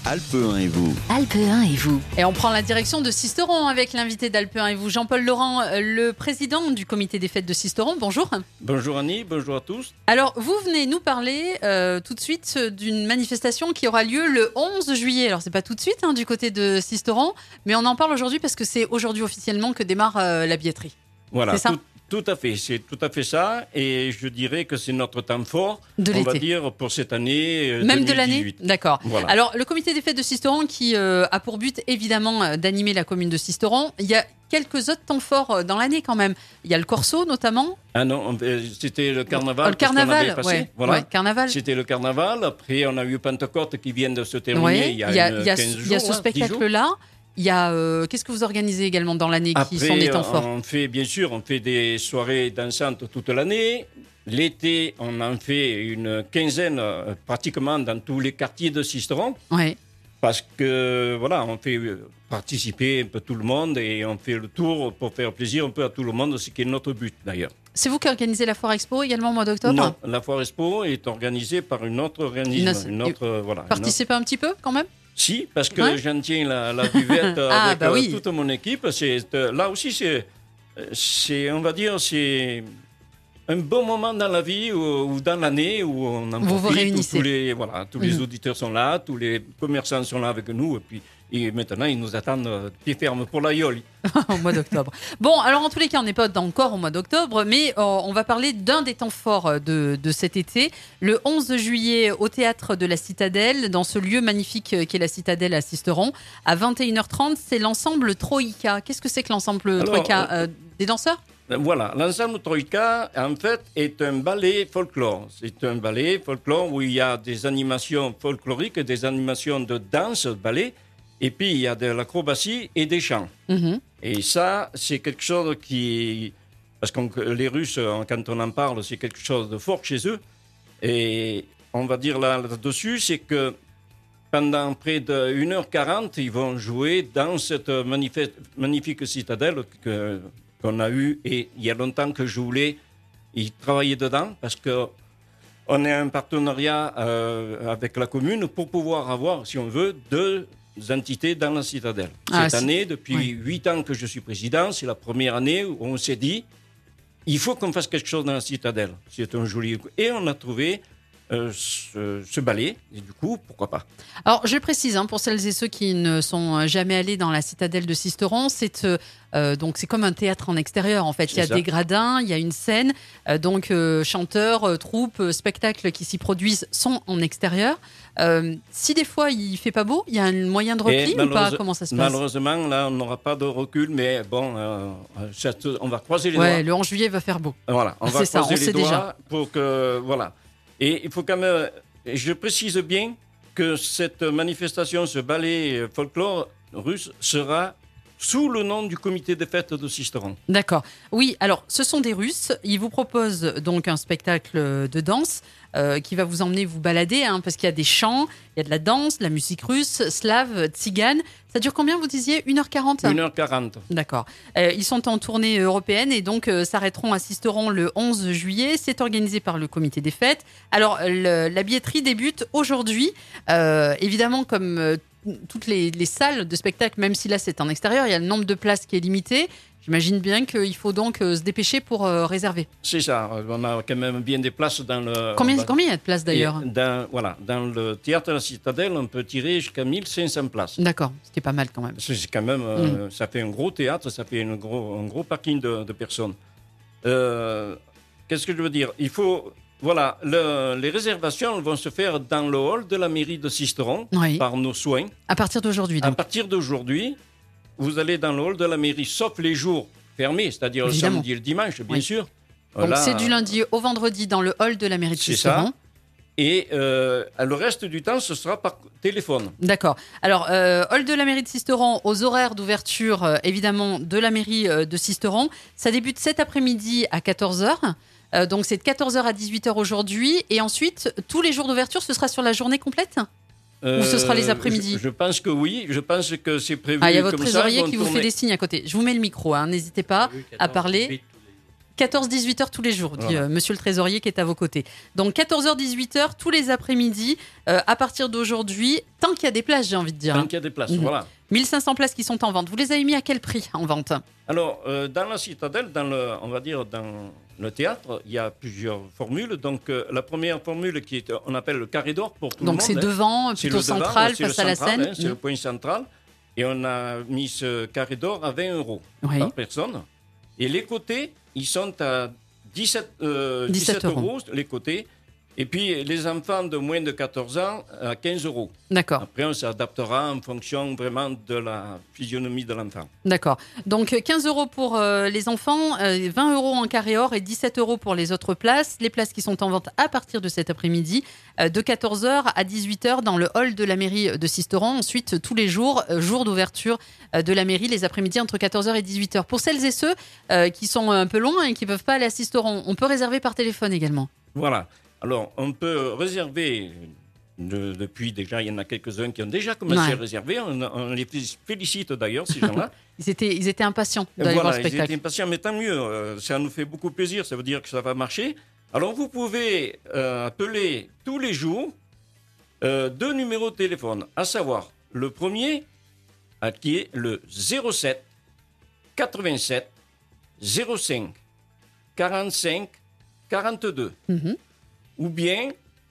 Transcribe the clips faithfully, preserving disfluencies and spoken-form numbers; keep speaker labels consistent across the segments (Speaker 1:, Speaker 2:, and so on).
Speaker 1: Alpe un et vous.
Speaker 2: Alpe un et vous. Et on prend la direction de Sisteron avec l'invité d'Alpe un et vous, Jean-Paul Laurent, le président du comité des fêtes de Sisteron. Bonjour.
Speaker 3: Bonjour Annie, bonjour à tous.
Speaker 2: Alors, vous venez nous parler euh, tout de suite d'une manifestation qui aura lieu le onze juillet. Alors, c'est pas tout de suite hein, du côté de Sisteron, mais on en parle aujourd'hui parce que c'est aujourd'hui officiellement que démarre euh, la billetterie.
Speaker 3: Voilà,
Speaker 2: c'est ça
Speaker 3: tout, tout à fait, c'est tout à fait ça. Et je dirais que c'est notre temps fort,
Speaker 2: de
Speaker 3: on
Speaker 2: l'été.
Speaker 3: va dire, pour cette année euh,
Speaker 2: Même
Speaker 3: deux mille dix-huit.
Speaker 2: de l'année. D'accord.
Speaker 3: Voilà.
Speaker 2: Alors, le comité des fêtes de Sisteron qui euh, a pour but, évidemment, euh, d'animer la commune de Sisteron. Il y a quelques autres temps forts euh, dans l'année quand même. Il y a le Corso, notamment.
Speaker 3: Ah non, on- euh, c'était le carnaval.
Speaker 2: Oh, le carnaval,
Speaker 3: parce qu'on avait passé.
Speaker 2: ouais.
Speaker 3: Voilà.
Speaker 2: ouais, carnaval.
Speaker 3: C'était le carnaval. Après, on a eu Pentecôte qui vient de se terminer
Speaker 2: Ouais,
Speaker 3: il y a,
Speaker 2: il y a,
Speaker 3: une
Speaker 2: il y a-
Speaker 3: quinze
Speaker 2: il y a
Speaker 3: jours,
Speaker 2: ce
Speaker 3: hein, dix jours.
Speaker 2: spectacle-là. Il y a euh, qu'est-ce que vous organisez également dans l'année qui
Speaker 3: Après,
Speaker 2: sont des temps forts?
Speaker 3: on fait, bien sûr, on fait des soirées dansantes toute l'année. L'été, on en fait une quinzaine euh, pratiquement dans tous les quartiers de Sisteron.
Speaker 2: Ouais.
Speaker 3: Parce que, voilà, on fait euh, participer un peu tout le monde et on fait le tour pour faire plaisir un peu à tout le monde, ce qui est notre but d'ailleurs.
Speaker 2: C'est vous qui organisez la Foire Expo également au mois d'octobre?
Speaker 3: Non, la Foire Expo est organisée par une autre organisme.
Speaker 2: Une-
Speaker 3: Une autre, euh, voilà, une autre-
Speaker 2: Participez un petit peu quand même?
Speaker 3: Si, parce que
Speaker 2: Ouais.
Speaker 3: j'en tiens la, la buvette
Speaker 2: Ah,
Speaker 3: avec
Speaker 2: bah
Speaker 3: euh,
Speaker 2: oui.
Speaker 3: toute mon équipe. C'est, euh, là aussi, c'est, euh, c'est, on va dire, c'est un bon moment dans la vie ou, ou dans l'année où on en
Speaker 2: Vous vous
Speaker 3: profite, où
Speaker 2: réunissez.
Speaker 3: tous les, voilà, tous les
Speaker 2: Mhm.
Speaker 3: auditeurs sont là, tous les commerçants sont là avec nous. Et puis et maintenant, ils nous attendent euh, pied ferme pour l'aïeul.
Speaker 2: Au mois d'octobre. Bon, alors en tous les cas, on n'est pas encore au mois d'octobre, mais euh, on va parler d'un des temps forts euh, de, de cet été. Le onze juillet, au théâtre de la Citadelle, dans ce lieu magnifique euh, qu'est la Citadelle à Sisteron, à vingt et une heures trente, c'est l'ensemble Troïka. Qu'est-ce que c'est que l'ensemble
Speaker 3: Alors,
Speaker 2: Troïka euh, Des danseurs?
Speaker 3: Voilà, l'ensemble Troïka, en fait, est un ballet folklore. C'est un ballet folklore où il y a des animations folkloriques, des animations de danse, ballet, et puis il y a de l'acrobatie et des chants.
Speaker 2: Mhm.
Speaker 3: Et ça, c'est quelque chose qui... Parce que les Russes, quand on en parle, c'est quelque chose de fort chez eux. Et on va dire là- là-dessus, c'est que pendant près d'une heure quarante, ils vont jouer dans cette magnifi- magnifique citadelle que, qu'on a eue. Et il y a longtemps que je voulais y travailler dedans, parce que on est un partenariat euh, avec la commune pour pouvoir avoir, si on veut, deux entités dans la citadelle.
Speaker 2: Ah,
Speaker 3: Cette
Speaker 2: c'est-
Speaker 3: année, depuis
Speaker 2: oui.
Speaker 3: huit ans que je suis président, c'est la première année où on s'est dit il faut qu'on fasse quelque chose dans la citadelle. C'est un joli... Et on a trouvé euh, ce, ce ballet, et du coup, pourquoi pas.
Speaker 2: Alors, je précise, hein, pour celles et ceux qui ne sont jamais allés dans la citadelle de Sisteron, c'est euh, euh, donc c'est comme un théâtre en extérieur. En fait, il y a
Speaker 3: C'est ça.
Speaker 2: des gradins, il y a une scène, euh, donc euh, chanteurs, euh, troupes, euh, spectacles qui s'y produisent sont en extérieur. Euh, si des fois il fait pas beau, il y a un moyen de repli
Speaker 3: Et
Speaker 2: ou pas?
Speaker 3: malheureuse-
Speaker 2: Comment ça se passe?
Speaker 3: Malheureusement, là, on n'aura pas de recul, mais bon, euh, ça te- on va croiser les
Speaker 2: Ouais,
Speaker 3: doigts.
Speaker 2: le onze juillet va faire beau.
Speaker 3: Voilà, on va
Speaker 2: C'est ça,
Speaker 3: croiser
Speaker 2: on
Speaker 3: les
Speaker 2: sait
Speaker 3: doigts
Speaker 2: déjà.
Speaker 3: pour que... Voilà. Et il faut quand même... Je précise bien que cette manifestation, ce ballet folklore russe, sera sous le nom du comité des fêtes de Sisteron.
Speaker 2: D'accord. Oui, alors ce sont des Russes. Ils vous proposent donc un spectacle de danse euh, qui va vous emmener vous balader, hein, parce qu'il y a des chants, il y a de la danse, de la musique russe, slave, tzigane. Ça dure combien, vous disiez? une heure quarante?
Speaker 3: une heure quarante.
Speaker 2: D'accord. Euh, ils sont en tournée européenne et donc euh, s'arrêteront à Sisteron le onze juillet. C'est organisé par le comité des fêtes. Alors, le- la billetterie débute aujourd'hui. Euh, évidemment, comme euh, toutes les, les salles de spectacle, même si là c'est en extérieur, il y a le nombre de places qui est limité. J'imagine bien qu'il faut donc euh, se dépêcher pour euh, réserver.
Speaker 3: C'est ça, on a quand même bien des places dans le...
Speaker 2: Combien,
Speaker 3: dans-
Speaker 2: combien il y a de places d'ailleurs?
Speaker 3: Et dans, voilà, dans le théâtre de la Citadelle, on peut tirer jusqu'à mille cinq cents places.
Speaker 2: D'accord, ce qui est pas mal quand même.
Speaker 3: C'est c'est quand même,
Speaker 2: Mm.
Speaker 3: euh, ça fait un gros théâtre, ça fait une gros, un gros parking de, de personnes. Euh, Qu'est-ce que je veux dire? Il faut, voilà, le- les réservations vont se faire dans le hall de la mairie de Sisteron
Speaker 2: Oui.
Speaker 3: par nos soins.
Speaker 2: À partir d'aujourd'hui
Speaker 3: À
Speaker 2: donc.
Speaker 3: partir d'aujourd'hui, vous allez dans le hall de la mairie, sauf les jours fermés, c'est-à-dire le
Speaker 2: Évidemment.
Speaker 3: samedi et le dimanche, bien
Speaker 2: Oui.
Speaker 3: sûr.
Speaker 2: Donc
Speaker 3: Là,
Speaker 2: c'est du lundi au vendredi dans le hall de la mairie de
Speaker 3: C'est
Speaker 2: Sisteron.
Speaker 3: ça. Et euh, le reste du temps, ce sera par téléphone.
Speaker 2: D'accord. Alors, euh, hall de la mairie de Sisteron, aux horaires d'ouverture, euh, évidemment, de la mairie euh, de Sisteron. Ça débute cet après-midi à quatorze heures. Euh, donc, c'est de quatorze heures à dix-huit heures aujourd'hui. Et ensuite, tous les jours d'ouverture, ce sera sur la journée complète? Ou ce sera les après-midi?
Speaker 3: je, je pense que oui. Je pense que c'est prévu
Speaker 2: Ah, il y a votre
Speaker 3: comme ça.
Speaker 2: trésorier
Speaker 3: Ils vont
Speaker 2: qui vous fait
Speaker 3: tourner.
Speaker 2: des signes à côté. Je vous mets le micro, hein, n'hésitez pas à parler. quatorze dix-huit heures tous les jours, dit
Speaker 3: Voilà.
Speaker 2: euh, monsieur le trésorier qui est à vos côtés. Donc quatorze heures dix-huit heures tous les après-midi euh, à partir d'aujourd'hui, tant qu'il y a des places, j'ai envie de dire.
Speaker 3: Tant
Speaker 2: hein.
Speaker 3: qu'il y a des places,
Speaker 2: Mhm.
Speaker 3: voilà.
Speaker 2: mille cinq cents places qui sont en vente. Vous les avez mis à quel prix en vente?
Speaker 3: Alors, euh, dans la citadelle, dans le, on va dire dans le théâtre, il y a plusieurs formules. Donc, euh, la première formule qui est, on appelle le carré d'or pour tout
Speaker 2: Donc
Speaker 3: le
Speaker 2: c'est
Speaker 3: monde. hein.
Speaker 2: devant,
Speaker 3: C'est
Speaker 2: plutôt
Speaker 3: le devant,
Speaker 2: central,
Speaker 3: c'est le
Speaker 2: face à la
Speaker 3: central,
Speaker 2: scène.
Speaker 3: hein, c'est le point central. Et on a mis ce carré d'or à vingt euros
Speaker 2: Oui.
Speaker 3: par personne. Et les côtés, ils sont à dix-sept, euh,
Speaker 2: dix-sept
Speaker 3: dix-sept
Speaker 2: euros.
Speaker 3: euros, les côtés. Et puis, les enfants de moins de quatorze ans, à quinze euros.
Speaker 2: D'accord.
Speaker 3: Après, on s'adaptera en fonction vraiment de la physionomie de l'enfant.
Speaker 2: D'accord. Donc quinze euros pour euh, les enfants, euh, vingt euros en carré or et dix-sept euros pour les autres places. Les places qui sont en vente à partir de cet après-midi, euh, de quatorze heures à dix-huit heures dans le hall de la mairie de Sisteron. Ensuite, tous les jours, euh, jour d'ouverture euh, de la mairie, les après-midi entre quatorze heures et dix-huit heures. Pour celles et ceux euh, qui sont un peu loin et qui ne peuvent pas aller à Sisteron, on peut réserver par téléphone également.
Speaker 3: Voilà. Alors, on peut réserver, de- depuis déjà, il y en a quelques-uns qui ont déjà commencé
Speaker 2: Ouais.
Speaker 3: à réserver. On, on les félicite d'ailleurs, ces gens-là.
Speaker 2: Ils étaient, ils étaient impatients
Speaker 3: Et
Speaker 2: d'aller voir
Speaker 3: voilà,
Speaker 2: le
Speaker 3: ils
Speaker 2: spectacle.
Speaker 3: étaient impatients, mais tant mieux. euh, ça nous fait beaucoup plaisir, ça veut dire que ça va marcher. Alors, vous pouvez euh, appeler tous les jours euh, deux numéros de téléphone, à savoir le premier, euh, qui est le zéro sept quatre-vingt-sept zéro cinq quarante-cinq quarante-deux.
Speaker 2: Mhm.
Speaker 3: Ou bien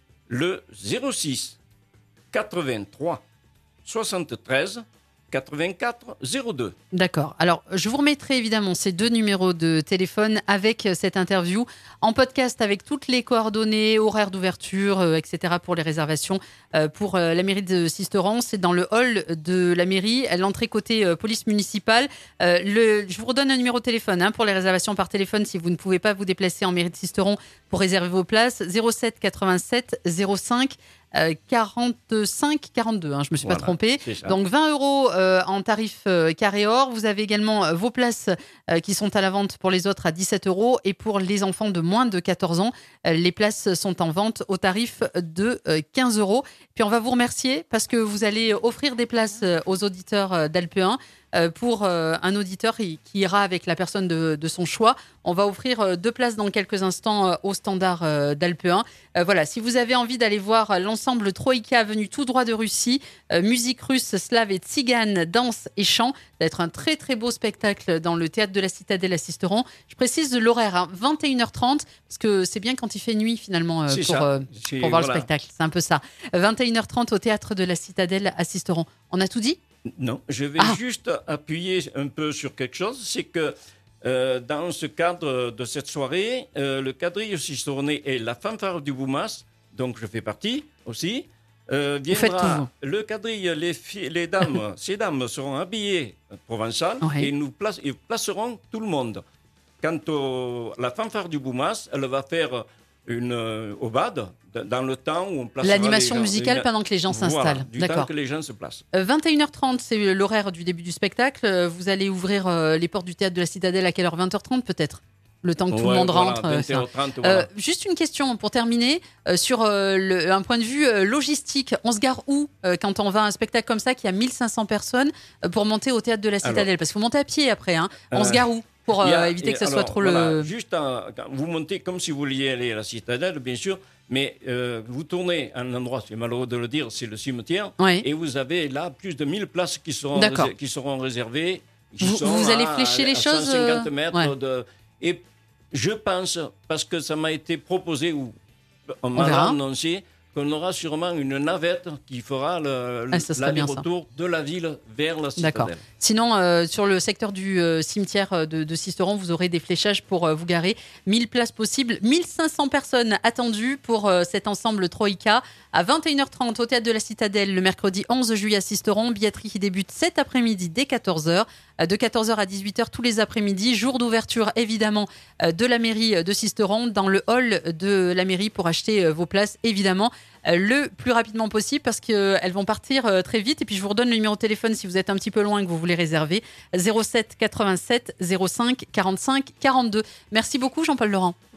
Speaker 3: le zéro six quatre-vingt-trois soixante-treize quatre-vingt-quatre zéro deux.
Speaker 2: D'accord. Alors, je vous remettrai évidemment ces deux numéros de téléphone avec cette interview en podcast avec toutes les coordonnées, horaires d'ouverture, euh, et cetera pour les réservations euh, pour euh, la mairie de Sisteron. C'est dans le hall de la mairie, à l'entrée côté euh, police municipale. Euh, le, je vous redonne un numéro de téléphone hein, pour les réservations par téléphone si vous ne pouvez pas vous déplacer en mairie de Sisteron pour réserver vos places. zéro sept quatre-vingt-sept zéro cinq euh, quarante-cinq quarante-deux. Hein, je me suis
Speaker 3: Voilà,
Speaker 2: pas trompée.
Speaker 3: c'est ça.
Speaker 2: Donc vingt euros euh, en tarif euh, carré or. Vous avez également euh, vos places euh, qui sont à la vente pour les autres à dix-sept euros. Et pour les enfants de moins de quatorze ans, euh, les places sont en vente au tarif de euh, quinze euros. Puis on va vous remercier parce que vous allez offrir des places euh, aux auditeurs euh, d'Alpe un. Euh, pour euh, un auditeur qui, qui ira avec la personne de, de son choix. On va offrir euh, deux places dans quelques instants euh, au standard euh, d'Alpe un. Euh, voilà, si vous avez envie d'aller voir l'ensemble Troïka venu tout droit de Russie, euh, musique russe, slave et tzigane, danse et chant, ça va être un très très beau spectacle dans le théâtre de la Citadelle à Sisteron. Je précise l'horaire, hein, vingt et une heures trente, parce que c'est bien quand il fait nuit finalement euh,
Speaker 3: C'est
Speaker 2: pour,
Speaker 3: ça.
Speaker 2: euh,
Speaker 3: C'est-
Speaker 2: pour voir
Speaker 3: voilà.
Speaker 2: le spectacle. C'est un peu ça. vingt et une heures trente au théâtre de la Citadelle à Sisteron. On a tout dit ?
Speaker 3: Non, je vais
Speaker 2: Ah.
Speaker 3: juste appuyer un peu sur quelque chose. C'est que euh, dans ce cadre de cette soirée, euh, le quadrille Sisteronais et la fanfare du Boumas, donc je fais partie aussi, euh,
Speaker 2: Vous faites
Speaker 3: viendra
Speaker 2: tout,
Speaker 3: le quadrille, les, filles, les dames, ces dames seront habillées provençales
Speaker 2: Ouais.
Speaker 3: et nous place- et placerons tout le monde. Quant au, la fanfare du Boumas, elle va faire une euh, aubade d- dans le temps où on placera
Speaker 2: L'animation
Speaker 3: les gens-
Speaker 2: musicale
Speaker 3: une-
Speaker 2: pendant que les gens
Speaker 3: Voilà,
Speaker 2: s'installent.
Speaker 3: du temps
Speaker 2: D'accord.
Speaker 3: que les gens se placent.
Speaker 2: Euh, vingt et une heures trente, c'est l'horaire du début du spectacle. Euh, Vous allez ouvrir euh, les portes du théâtre de la Citadelle à quelle heure? vingt heures trente peut-être? Le temps que tout le
Speaker 3: Ouais,
Speaker 2: monde
Speaker 3: voilà,
Speaker 2: rentre. euh,
Speaker 3: vingt et une
Speaker 2: ça.
Speaker 3: heures trente,
Speaker 2: Euh,
Speaker 3: voilà.
Speaker 2: juste une question pour terminer euh, sur euh, le- un point de vue euh, logistique. On se gare où euh, quand on va à un spectacle comme ça qui a mille cinq cents personnes euh, pour monter au théâtre de la Citadelle?
Speaker 3: Alors,
Speaker 2: Parce qu'il faut monter à pied après. Hein. On
Speaker 3: euh,
Speaker 2: se gare où pour euh,
Speaker 3: Il y a-
Speaker 2: éviter que ça
Speaker 3: et
Speaker 2: soit
Speaker 3: alors,
Speaker 2: trop
Speaker 3: voilà,
Speaker 2: le.
Speaker 3: Juste à- quand vous montez comme si vous vouliez aller à la citadelle, bien sûr, mais euh, vous tournez à un endroit, c'est malheureux de le dire, c'est le cimetière,
Speaker 2: Oui.
Speaker 3: et vous avez là plus de mille places qui seront,
Speaker 2: D'accord.
Speaker 3: rés- qui seront réservées. qui
Speaker 2: Vous-
Speaker 3: sont
Speaker 2: vous allez
Speaker 3: à-
Speaker 2: flécher les
Speaker 3: à
Speaker 2: choses,
Speaker 3: cent cinquante
Speaker 2: euh,
Speaker 3: mètres
Speaker 2: ouais.
Speaker 3: de. Et je pense, parce que ça m'a été proposé, ou on
Speaker 2: verra.
Speaker 3: m'a annoncé, qu'on aura sûrement une navette qui fera le,
Speaker 2: Ah, ça serait bien, ça.
Speaker 3: l'aller-retour de la ville vers la
Speaker 2: D'accord.
Speaker 3: citadelle.
Speaker 2: Sinon, euh, sur le secteur du euh, cimetière euh, de, de Sisteron, vous aurez des fléchages pour euh, vous garer. mille places possibles, mille cinq cents personnes attendues pour euh, cet ensemble Troïka. À vingt et une heures trente au théâtre de la Citadelle, le mercredi onze juillet à Sisteron. Billetterie qui débute cet après-midi dès quatorze heures. Euh, De quatorze heures à dix-huit heures tous les après-midi. Jour d'ouverture, évidemment, euh, de la mairie de Sisteron, dans le hall de la mairie pour acheter euh, vos places, évidemment, euh, le plus rapidement possible parce qu'elles vont partir euh, très vite. Et puis, je vous redonne le numéro de téléphone si vous êtes un petit peu loin et que vous voulez réserver. zéro sept quatre-vingt-sept zéro cinq quarante-cinq quarante-deux. Merci beaucoup, Jean-Paul Laurent.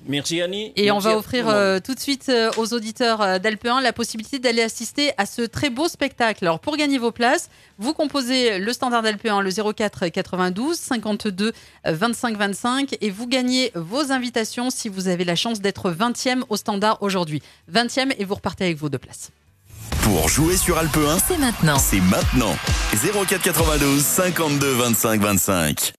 Speaker 3: Merci Annie.
Speaker 2: Et
Speaker 3: Merci
Speaker 2: on va
Speaker 3: à
Speaker 2: offrir
Speaker 3: tout le monde.
Speaker 2: euh, tout de suite euh, aux auditeurs euh, d'Alpe un la possibilité d'aller assister à ce très beau spectacle. Alors pour gagner vos places, vous composez le standard d'Alpe un, le zéro quatre quatre-vingt-douze cinquante-deux vingt-cinq vingt-cinq et vous gagnez vos invitations si vous avez la chance d'être vingtième au standard aujourd'hui. vingtième et vous repartez avec vos deux places.
Speaker 1: Pour jouer sur Alpe un,
Speaker 4: C'est maintenant.
Speaker 1: c'est maintenant. zéro quatre quatre-vingt-douze cinquante-deux vingt-cinq vingt-cinq.